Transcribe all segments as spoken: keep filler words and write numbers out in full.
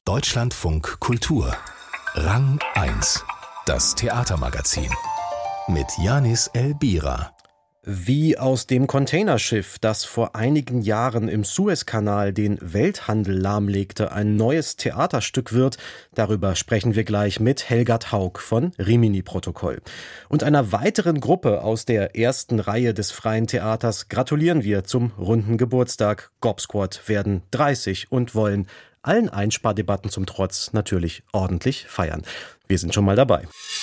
Deutschlandfunk Kultur. Rang eins. Das Theatermagazin. Mit Janis Elbira. Wie aus dem Containerschiff, das vor einigen Jahren im Suezkanal den Welthandel lahmlegte, ein neues Theaterstück wird, darüber sprechen wir gleich mit Helga Taug von Rimini-Protokoll. Und einer weiteren Gruppe aus der ersten Reihe des Freien Theaters gratulieren wir zum runden Geburtstag. Gobsquad werden dreißig und wollen allen Einspardebatten zum Trotz natürlich ordentlich feiern. Wir sind schon mal dabei.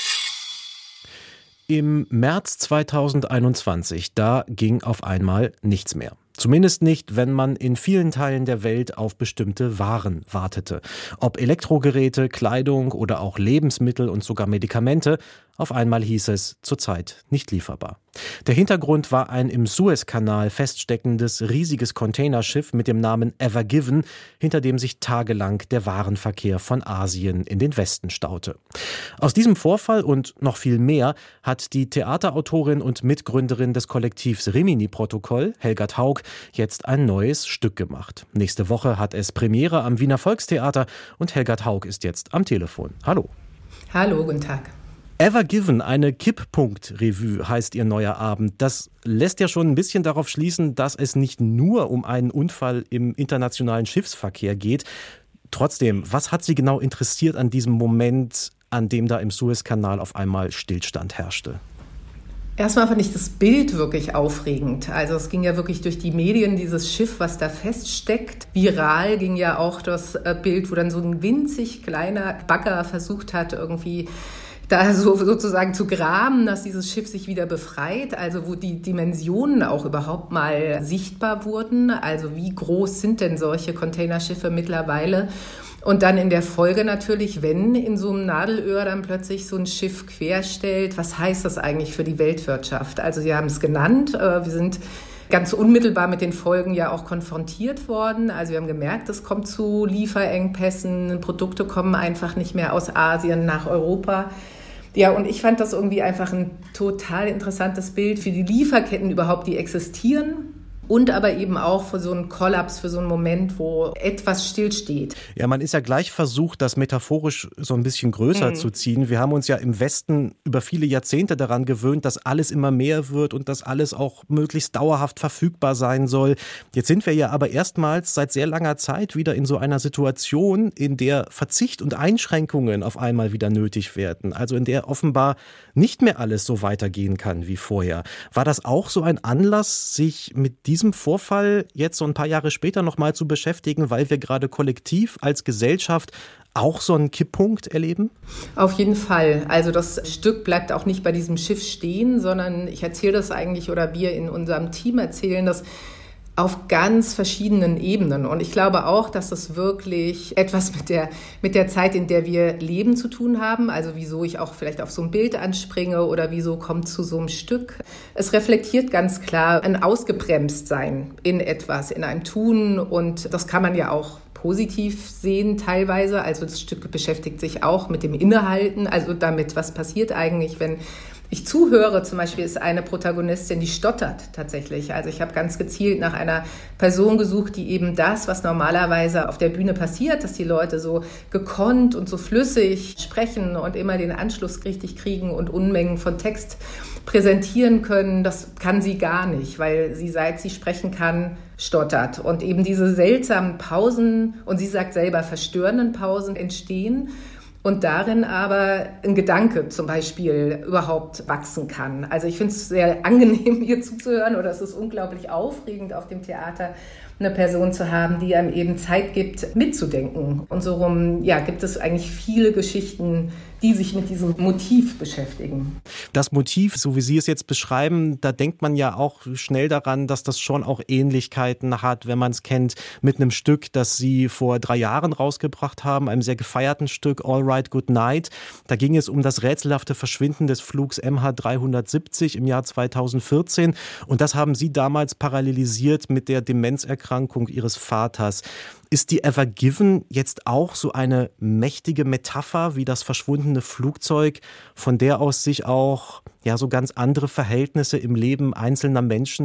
Im März zweitausendeinundzwanzig, da ging auf einmal nichts mehr. Zumindest nicht, wenn man in vielen Teilen der Welt auf bestimmte Waren wartete. Ob Elektrogeräte, Kleidung oder auch Lebensmittel und sogar Medikamente, auf einmal hieß es zurzeit nicht lieferbar. Der Hintergrund war ein im Suezkanal feststeckendes riesiges Containerschiff mit dem Namen Ever Given, hinter dem sich tagelang der Warenverkehr von Asien in den Westen staute. Aus diesem Vorfall und noch viel mehr hat die Theaterautorin und Mitgründerin des Kollektivs Rimini-Protokoll, Helga Taug, jetzt ein neues Stück gemacht. Nächste Woche hat es Premiere am Wiener Volkstheater und Helga Taug ist jetzt am Telefon. Hallo. Hallo, guten Tag. Ever Given, eine Kipppunkt-Revue heißt ihr neuer Abend. Das lässt ja schon ein bisschen darauf schließen, dass es nicht nur um einen Unfall im internationalen Schiffsverkehr geht. Trotzdem, was hat Sie genau interessiert an diesem Moment, an dem da im Suezkanal auf einmal Stillstand herrschte? Erstmal fand ich das Bild wirklich aufregend. Also es ging ja wirklich durch die Medien, dieses Schiff, was da feststeckt. Viral ging ja auch das Bild, wo dann so ein winzig kleiner Bagger versucht hat, irgendwie da so sozusagen zu graben, dass dieses Schiff sich wieder befreit, also wo die Dimensionen auch überhaupt mal sichtbar wurden. Also wie groß sind denn solche Containerschiffe mittlerweile? Und dann in der Folge natürlich, wenn in so einem Nadelöhr dann plötzlich so ein Schiff querstellt, was heißt das eigentlich für die Weltwirtschaft? Also Sie haben es genannt, wir sind ganz unmittelbar mit den Folgen ja auch konfrontiert worden. Also wir haben gemerkt, es kommt zu Lieferengpässen, Produkte kommen einfach nicht mehr aus Asien nach Europa. Ja, und ich fand das irgendwie einfach ein total interessantes Bild für die Lieferketten überhaupt, die existieren. Und aber eben auch für so einen Kollaps, für so einen Moment, wo etwas stillsteht. Ja, man ist ja gleich versucht, das metaphorisch so ein bisschen größer mhm. zu ziehen. Wir haben uns ja im Westen über viele Jahrzehnte daran gewöhnt, dass alles immer mehr wird und dass alles auch möglichst dauerhaft verfügbar sein soll. Jetzt sind wir ja aber erstmals seit sehr langer Zeit wieder in so einer Situation, in der Verzicht und Einschränkungen auf einmal wieder nötig werden. Also in der offenbar nicht mehr alles so weitergehen kann wie vorher. War das auch so ein Anlass, sich mit diesem Vorfall jetzt so ein paar Jahre später nochmal zu beschäftigen, weil wir gerade kollektiv als Gesellschaft auch so einen Kipppunkt erleben? Auf jeden Fall. Also das Stück bleibt auch nicht bei diesem Schiff stehen, sondern ich erzähle das eigentlich, oder wir in unserem Team erzählen das auf ganz verschiedenen Ebenen. Und ich glaube auch, dass das wirklich etwas mit der, mit der Zeit, in der wir leben, zu tun haben. Also wieso ich auch vielleicht auf so ein Bild anspringe oder wieso kommt zu so einem Stück. Es reflektiert ganz klar ein Ausgebremstsein in etwas, in einem Tun. Und das kann man ja auch positiv sehen teilweise. Also das Stück beschäftigt sich auch mit dem Innehalten, also damit, was passiert eigentlich, wenn ich zuhöre. Zum Beispiel ist eine Protagonistin, die stottert tatsächlich. Also ich habe ganz gezielt nach einer Person gesucht, die eben das, was normalerweise auf der Bühne passiert, dass die Leute so gekonnt und so flüssig sprechen und immer den Anschluss richtig kriegen und Unmengen von Text präsentieren können, das kann sie gar nicht, weil sie, seit sie sprechen kann, stottert. Und eben diese seltsamen Pausen, und sie sagt selber, verstörenden Pausen entstehen, und darin aber ein Gedanke zum Beispiel überhaupt wachsen kann. Also ich finde es sehr angenehm, ihr zuzuhören, oder es ist unglaublich aufregend, auf dem Theater eine Person zu haben, die einem eben Zeit gibt, mitzudenken. Und so rum, ja, gibt es eigentlich viele Geschichten, die sich mit diesem Motiv beschäftigen. Das Motiv, so wie Sie es jetzt beschreiben, da denkt man ja auch schnell daran, dass das schon auch Ähnlichkeiten hat, wenn man es kennt, mit einem Stück, das Sie vor drei Jahren rausgebracht haben, einem sehr gefeierten Stück, All Right, Good Night. Da ging es um das rätselhafte Verschwinden des Flugs M H dreihundertsiebzig im Jahr zweitausendvierzehn. Und das haben Sie damals parallelisiert mit der Demenzerkrankung Ihres Vaters. Ist die Ever Given jetzt auch so eine mächtige Metapher wie das verschwundene Flugzeug, von der aus sich auch ja so ganz andere Verhältnisse im Leben einzelner Menschen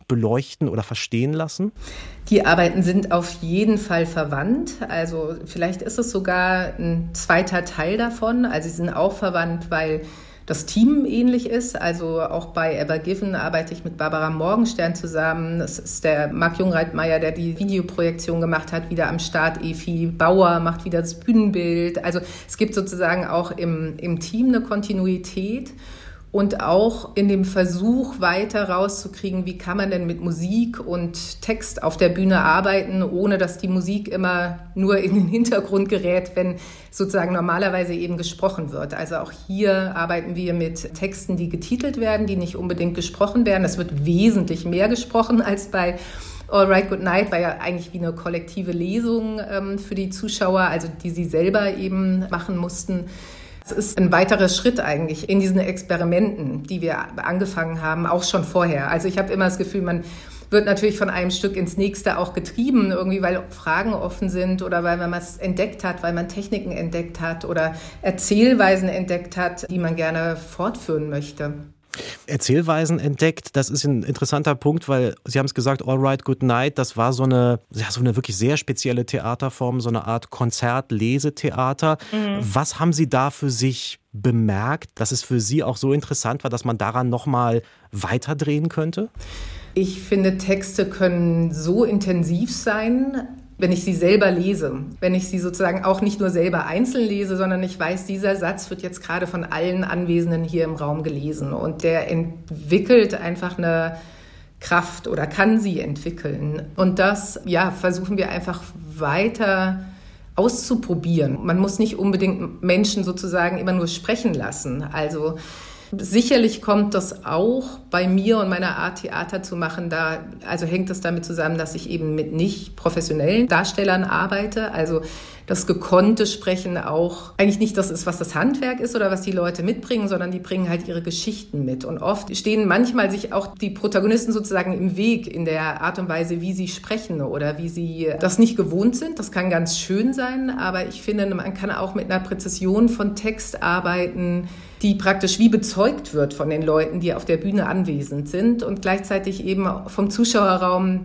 beleuchten oder verstehen lassen? Die Arbeiten sind auf jeden Fall verwandt. Also vielleicht ist es sogar ein zweiter Teil davon. Also sie sind auch verwandt, weil das Team ähnlich ist. Also auch bei Ever Given arbeite ich mit Barbara Morgenstern zusammen. Das ist der Marc Jungreitmeier, der die Videoprojektion gemacht hat, wieder am Start. Efi Bauer macht wieder das Bühnenbild. Also es gibt sozusagen auch im, im Team eine Kontinuität. Und auch in dem Versuch weiter rauszukriegen, wie kann man denn mit Musik und Text auf der Bühne arbeiten, ohne dass die Musik immer nur in den Hintergrund gerät, wenn sozusagen normalerweise eben gesprochen wird. Also auch hier arbeiten wir mit Texten, die getitelt werden, die nicht unbedingt gesprochen werden. Es wird wesentlich mehr gesprochen als bei All Right, Good Night, war ja eigentlich wie eine kollektive Lesung ähm, für die Zuschauer, also die sie selber eben machen mussten. Es ist ein weiterer Schritt eigentlich in diesen Experimenten, die wir angefangen haben, auch schon vorher. Also ich habe immer das Gefühl, man wird natürlich von einem Stück ins nächste auch getrieben, irgendwie weil Fragen offen sind oder weil man was entdeckt hat, weil man Techniken entdeckt hat oder Erzählweisen entdeckt hat, die man gerne fortführen möchte. Erzählweisen entdeckt, das ist ein interessanter Punkt, weil Sie haben es gesagt, All Right, Good Night, das war so eine, ja, so eine wirklich sehr spezielle Theaterform, so eine Art Konzert-Lesetheater. Mhm. Was haben Sie da für sich bemerkt, dass es für Sie auch so interessant war, dass man daran nochmal weiterdrehen könnte? Ich finde, Texte können so intensiv sein, wenn ich sie selber lese, wenn ich sie sozusagen auch nicht nur selber einzeln lese, sondern ich weiß, dieser Satz wird jetzt gerade von allen Anwesenden hier im Raum gelesen und der entwickelt einfach eine Kraft oder kann sie entwickeln. Und das, ja, versuchen wir einfach weiter auszuprobieren. Man muss nicht unbedingt Menschen sozusagen immer nur sprechen lassen. Also sicherlich kommt das auch bei mir und meiner Art, Theater zu machen. Da, also hängt es damit zusammen, dass ich eben mit nicht professionellen Darstellern arbeite. Also das gekonnte Sprechen auch eigentlich nicht das ist, was das Handwerk ist oder was die Leute mitbringen, sondern die bringen halt ihre Geschichten mit. Und oft stehen manchmal sich auch die Protagonisten sozusagen im Weg in der Art und Weise, wie sie sprechen oder wie sie das nicht gewohnt sind. Das kann ganz schön sein, aber ich finde, man kann auch mit einer Präzision von Text arbeiten, die praktisch wie bezeugt wird von den Leuten, die auf der Bühne anwesend sind und gleichzeitig eben vom Zuschauerraum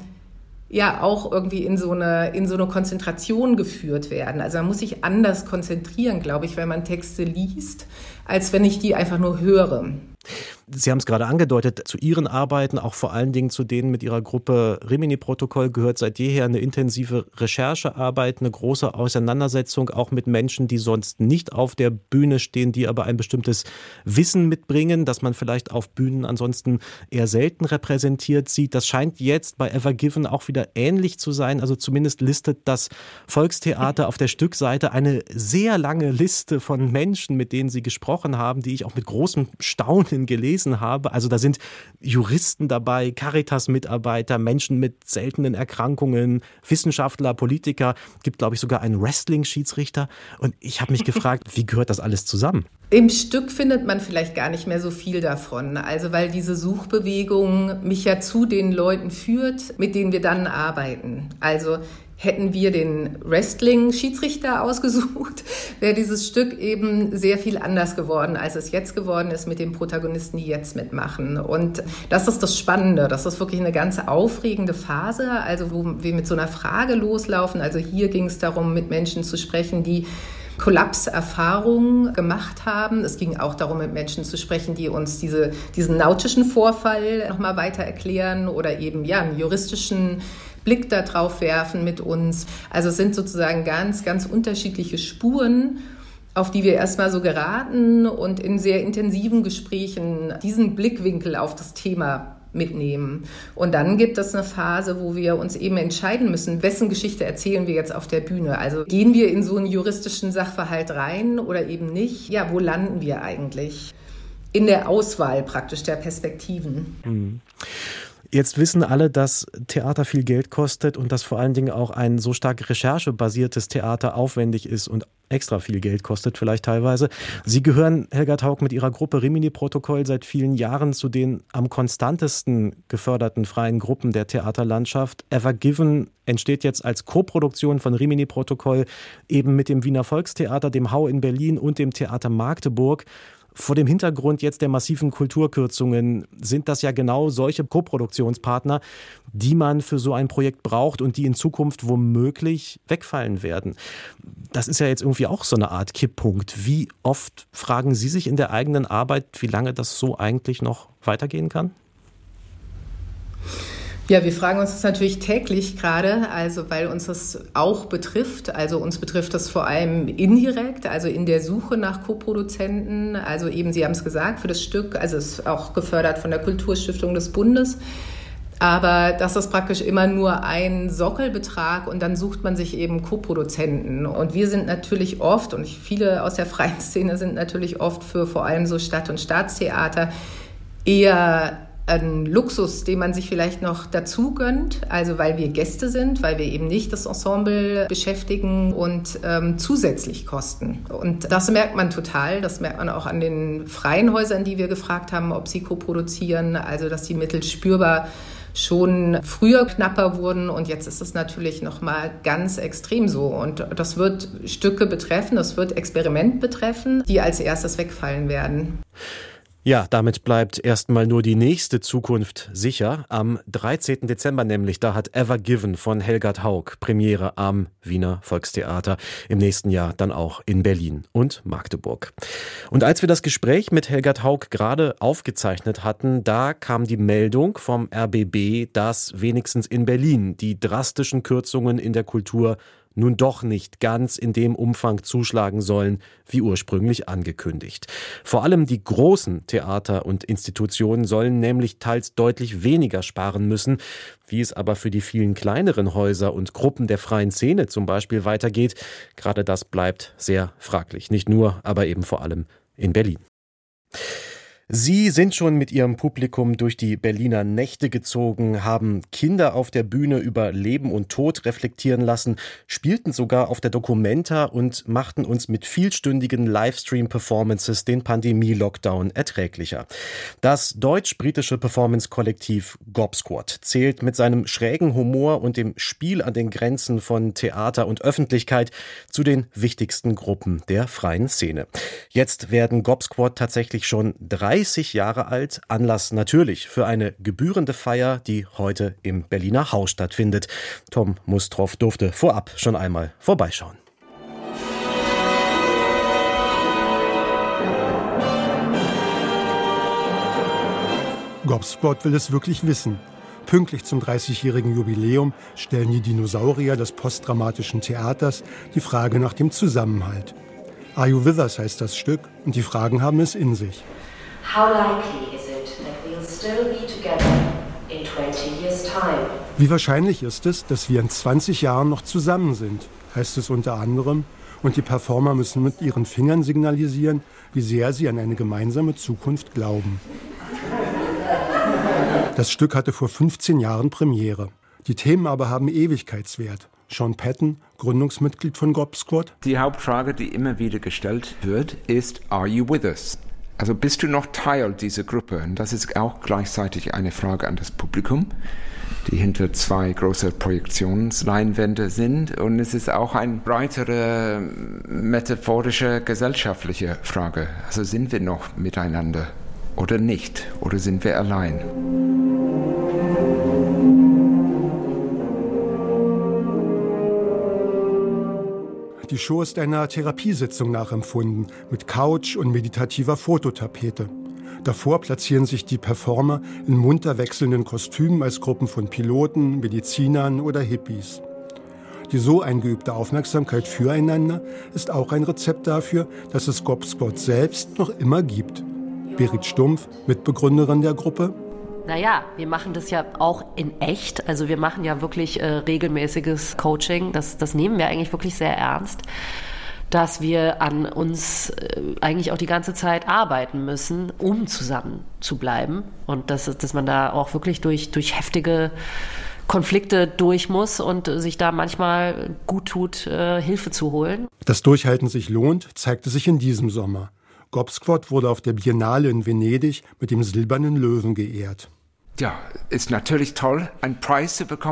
ja auch irgendwie in so eine, in so eine Konzentration geführt werden. Also man muss sich anders konzentrieren, glaube ich, wenn man Texte liest, als wenn ich die einfach nur höre. Sie haben es gerade angedeutet, zu Ihren Arbeiten, auch vor allen Dingen zu denen mit Ihrer Gruppe Rimini-Protokoll, gehört seit jeher eine intensive Recherchearbeit, eine große Auseinandersetzung auch mit Menschen, die sonst nicht auf der Bühne stehen, die aber ein bestimmtes Wissen mitbringen, das man vielleicht auf Bühnen ansonsten eher selten repräsentiert sieht. Das scheint jetzt bei Ever Given auch wieder ähnlich zu sein. Also zumindest listet das Volkstheater auf der Stückseite eine sehr lange Liste von Menschen, mit denen Sie gesprochen haben, die ich auch mit großem Staunen gelesen habe. Also da sind Juristen dabei, Caritas-Mitarbeiter, Menschen mit seltenen Erkrankungen, Wissenschaftler, Politiker, gibt glaube ich sogar einen Wrestling-Schiedsrichter. Und ich habe mich gefragt, wie gehört das alles zusammen? Im Stück findet man vielleicht gar nicht mehr so viel davon. Also weil diese Suchbewegung mich ja zu den Leuten führt, mit denen wir dann arbeiten. Also hätten wir den Wrestling-Schiedsrichter ausgesucht, wäre dieses Stück eben sehr viel anders geworden, als es jetzt geworden ist mit den Protagonisten, die jetzt mitmachen. Und das ist das Spannende. Das ist wirklich eine ganz aufregende Phase, also wo wir mit so einer Frage loslaufen. Also hier ging es darum, mit Menschen zu sprechen, die Kollapserfahrungen gemacht haben. Es ging auch darum, mit Menschen zu sprechen, die uns diese, diesen nautischen Vorfall nochmal weiter erklären oder eben ja einen juristischen Blick da drauf werfen mit uns. Also es sind sozusagen ganz, ganz unterschiedliche Spuren, auf die wir erstmal so geraten und in sehr intensiven Gesprächen diesen Blickwinkel auf das Thema mitnehmen. Und dann gibt es eine Phase, wo wir uns eben entscheiden müssen, wessen Geschichte erzählen wir jetzt auf der Bühne. Also gehen wir in so einen juristischen Sachverhalt rein oder eben nicht? Ja, wo landen wir eigentlich? In der Auswahl praktisch der Perspektiven. Mhm. Jetzt wissen alle, dass Theater viel Geld kostet und dass vor allen Dingen auch ein so stark recherchebasiertes Theater aufwendig ist und extra viel Geld kostet vielleicht teilweise. Sie gehören, Helga Taug, mit Ihrer Gruppe Rimini-Protokoll seit vielen Jahren zu den am konstantesten geförderten freien Gruppen der Theaterlandschaft. Ever Given entsteht jetzt als Koproduktion von Rimini-Protokoll eben mit dem Wiener Volkstheater, dem Hau in Berlin und dem Theater Magdeburg. Vor dem Hintergrund jetzt der massiven Kulturkürzungen sind das ja genau solche Koproduktionspartner, die man für so ein Projekt braucht und die in Zukunft womöglich wegfallen werden. Das ist ja jetzt irgendwie auch so eine Art Kipppunkt. Wie oft fragen Sie sich in der eigenen Arbeit, wie lange das so eigentlich noch weitergehen kann? Ja, wir fragen uns das natürlich täglich gerade, also weil uns das auch betrifft. Also uns betrifft das vor allem indirekt, also in der Suche nach Co-Produzenten. Also eben, Sie haben es gesagt, für das Stück, also es ist auch gefördert von der Kulturstiftung des Bundes. Aber das ist praktisch immer nur ein Sockelbetrag und dann sucht man sich eben Co-Produzenten. Und wir sind natürlich oft, und viele aus der freien Szene sind natürlich oft für vor allem so Stadt- und Staatstheater eher ein Luxus, den man sich vielleicht noch dazu gönnt, also weil wir Gäste sind, weil wir eben nicht das Ensemble beschäftigen und ähm, zusätzlich kosten. Und das merkt man total, das merkt man auch an den freien Häusern, die wir gefragt haben, ob sie co-produzieren, also dass die Mittel spürbar schon früher knapper wurden und jetzt ist es natürlich noch mal ganz extrem so. Und das wird Stücke betreffen, das wird Experiment betreffen, die als erstes wegfallen werden. Ja, damit bleibt erstmal nur die nächste Zukunft sicher. Am dreizehnten Dezember nämlich, da hat Ever Given von Helgard Haug Premiere am Wiener Volkstheater. Im nächsten Jahr dann auch in Berlin und Magdeburg. Und als wir das Gespräch mit Helgard Haug gerade aufgezeichnet hatten, da kam die Meldung vom R B B, dass wenigstens in Berlin die drastischen Kürzungen in der Kultur nun doch nicht ganz in dem Umfang zuschlagen sollen, wie ursprünglich angekündigt. Vor allem die großen Theater und Institutionen sollen nämlich teils deutlich weniger sparen müssen. Wie es aber für die vielen kleineren Häuser und Gruppen der freien Szene zum Beispiel weitergeht, gerade das bleibt sehr fraglich. Nicht nur, aber eben vor allem in Berlin. Sie sind schon mit Ihrem Publikum durch die Berliner Nächte gezogen, haben Kinder auf der Bühne über Leben und Tod reflektieren lassen, spielten sogar auf der Documenta und machten uns mit vielstündigen Livestream-Performances den Pandemie-Lockdown erträglicher. Das deutsch-britische Performance-Kollektiv Gobsquad zählt mit seinem schrägen Humor und dem Spiel an den Grenzen von Theater und Öffentlichkeit zu den wichtigsten Gruppen der freien Szene. Jetzt werden Gobsquad tatsächlich schon dreißig Jahre alt, Anlass natürlich für eine gebührende Feier, die heute im Berliner Haus stattfindet. Tom Mustroff durfte vorab schon einmal vorbeischauen. Gobsquad will es wirklich wissen. Pünktlich zum dreißigjährigen Jubiläum stellen die Dinosaurier des postdramatischen Theaters die Frage nach dem Zusammenhalt. Are You With Us heißt das Stück und die Fragen haben es in sich. How likely is it that we'll still be together in twenty years time? Wie wahrscheinlich ist es, dass wir in zwanzig Jahren noch zusammen sind, heißt es unter anderem. Und die Performer müssen mit ihren Fingern signalisieren, wie sehr sie an eine gemeinsame Zukunft glauben. Das Stück hatte vor fünfzehn Jahren Premiere. Die Themen aber haben Ewigkeitswert. Sean Patton, Gründungsmitglied von Gobsquad. Die Hauptfrage, die immer wieder gestellt wird, ist, are you with us? Also bist du noch Teil dieser Gruppe? Und das ist auch gleichzeitig eine Frage an das Publikum, die hinter zwei große Projektionsleinwände sind. Und es ist auch eine breitere metaphorische, gesellschaftliche Frage. Also sind wir noch miteinander oder nicht? Oder sind wir allein? Die Show ist einer Therapiesitzung nachempfunden, mit Couch und meditativer Fototapete. Davor platzieren sich die Performer in munter wechselnden Kostümen als Gruppen von Piloten, Medizinern oder Hippies. Die so eingeübte Aufmerksamkeit füreinander ist auch ein Rezept dafür, dass es Gobsquad selbst noch immer gibt. Berit Stumpf, Mitbegründerin der Gruppe. Naja, wir machen das ja auch in echt. Also wir machen ja wirklich äh, regelmäßiges Coaching. Das, das nehmen wir eigentlich wirklich sehr ernst, dass wir an uns äh, eigentlich auch die ganze Zeit arbeiten müssen, um zusammen zu bleiben. Und dass, dass man da auch wirklich durch, durch heftige Konflikte durch muss und sich da manchmal gut tut, äh, Hilfe zu holen. Das Durchhalten sich lohnt, zeigte sich in diesem Sommer. Gobsquad wurde auf der Biennale in Venedig mit dem Silbernen Löwen geehrt. Ja, ist natürlich toll, einen Preis zu bekommen.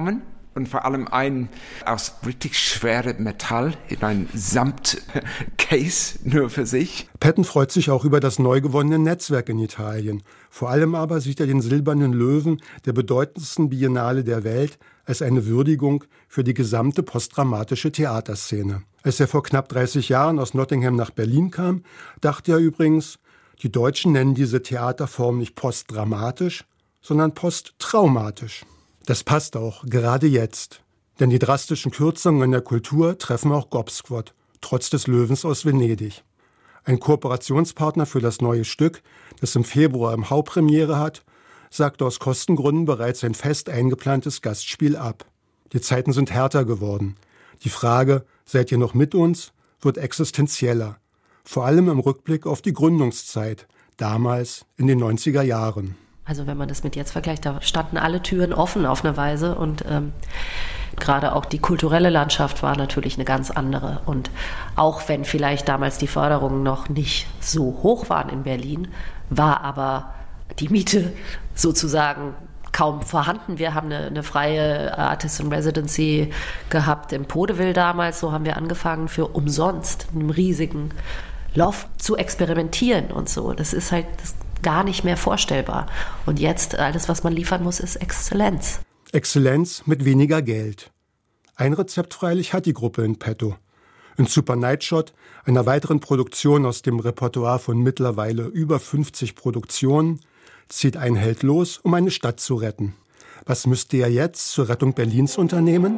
Und vor allem ein aus richtig schwerem Metall in ein Samt-Case nur für sich. Patton freut sich auch über das neu gewonnene Netzwerk in Italien. Vor allem aber sieht er den Silbernen Löwen der bedeutendsten Biennale der Welt als eine Würdigung für die gesamte postdramatische Theaterszene. Als er vor knapp dreißig Jahren aus Nottingham nach Berlin kam, dachte er übrigens, die Deutschen nennen diese Theaterform nicht postdramatisch, sondern posttraumatisch. Das passt auch, gerade jetzt. Denn die drastischen Kürzungen in der Kultur treffen auch Gobsquad, trotz des Löwens aus Venedig. Ein Kooperationspartner für das neue Stück, das im Februar im Hau Premiere hat, sagte aus Kostengründen bereits ein fest eingeplantes Gastspiel ab. Die Zeiten sind härter geworden. Die Frage, seid ihr noch mit uns, wird existenzieller. Vor allem im Rückblick auf die Gründungszeit, damals in den neunziger Jahren. Also wenn man das mit jetzt vergleicht, da standen alle Türen offen auf eine Weise und ähm, gerade auch die kulturelle Landschaft war natürlich eine ganz andere. Und auch wenn vielleicht damals die Förderungen noch nicht so hoch waren in Berlin, war aber die Miete sozusagen kaum vorhanden. Wir haben eine, eine freie Artist in Residency gehabt im Podeville damals, so haben wir angefangen für umsonst, in einem riesigen Loft zu experimentieren und so. Das ist halt das gar nicht mehr vorstellbar. Und jetzt, alles, was man liefern muss, ist Exzellenz. Exzellenz mit weniger Geld. Ein Rezept freilich hat die Gruppe in petto. In Super Nightshot, einer weiteren Produktion aus dem Repertoire von mittlerweile über fünfzig Produktionen, zieht ein Held los, um eine Stadt zu retten. Was müsste er jetzt zur Rettung Berlins unternehmen?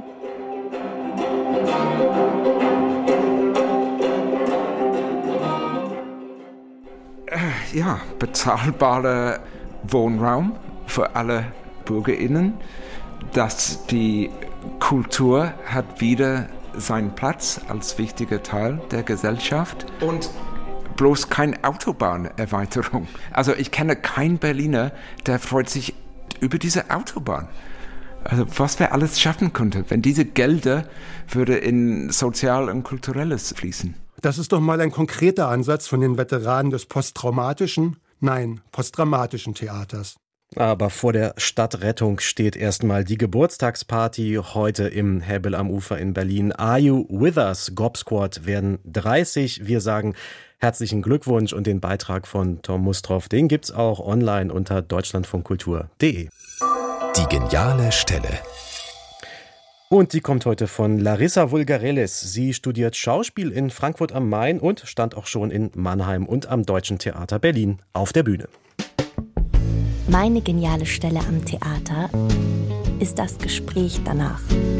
Ja, bezahlbarer Wohnraum für alle BürgerInnen, dass die Kultur hat wieder seinen Platz als wichtiger Teil der Gesellschaft und bloß keine Autobahnerweiterung. Also ich kenne keinen Berliner, der freut sich über diese Autobahn. Also was wir alles schaffen könnten, wenn diese Gelder würde in Sozial- und Kulturelles fließen. Das ist doch mal ein konkreter Ansatz von den Veteranen des posttraumatischen, nein, postdramatischen Theaters. Aber vor der Stadtrettung steht erstmal die Geburtstagsparty heute im Hebbel am Ufer in Berlin. Are You With Us? Gobsquad werden dreißig. Wir sagen herzlichen Glückwunsch und den Beitrag von Tom Mustroff, den gibt's auch online unter deutschlandfunkkultur punkt de. Die geniale Stelle. Und die kommt heute von Larissa Vulgarelis. Sie studiert Schauspiel in Frankfurt am Main und stand auch schon in Mannheim und am Deutschen Theater Berlin auf der Bühne. Meine geniale Stelle am Theater ist das Gespräch danach.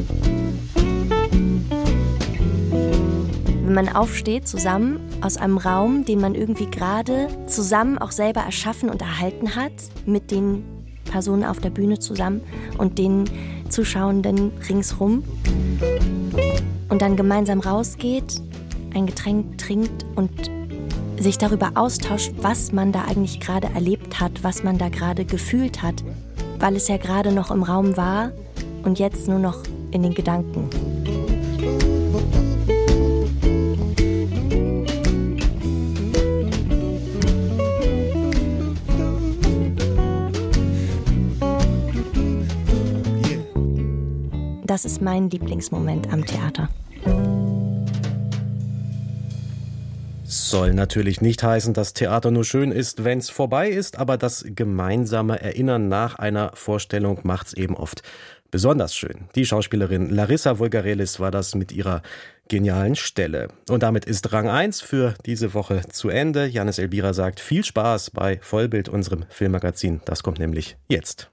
Wenn man aufsteht zusammen aus einem Raum, den man irgendwie gerade zusammen auch selber erschaffen und erhalten hat, mit den Personen auf der Bühne zusammen und den Zuschauenden ringsrum und dann gemeinsam rausgeht, ein Getränk trinkt und sich darüber austauscht, was man da eigentlich gerade erlebt hat, was man da gerade gefühlt hat, weil es ja gerade noch im Raum war und jetzt nur noch in den Gedanken. Das ist mein Lieblingsmoment am Theater. Soll natürlich nicht heißen, dass Theater nur schön ist, wenn es vorbei ist, aber das gemeinsame Erinnern nach einer Vorstellung macht's eben oft besonders schön. Die Schauspielerin Larissa Vulgarelis war das mit ihrer genialen Stelle. Und damit ist Rang eins für diese Woche zu Ende. Janis Elbira sagt viel Spaß bei Vollbild, unserem Filmmagazin. Das kommt nämlich jetzt.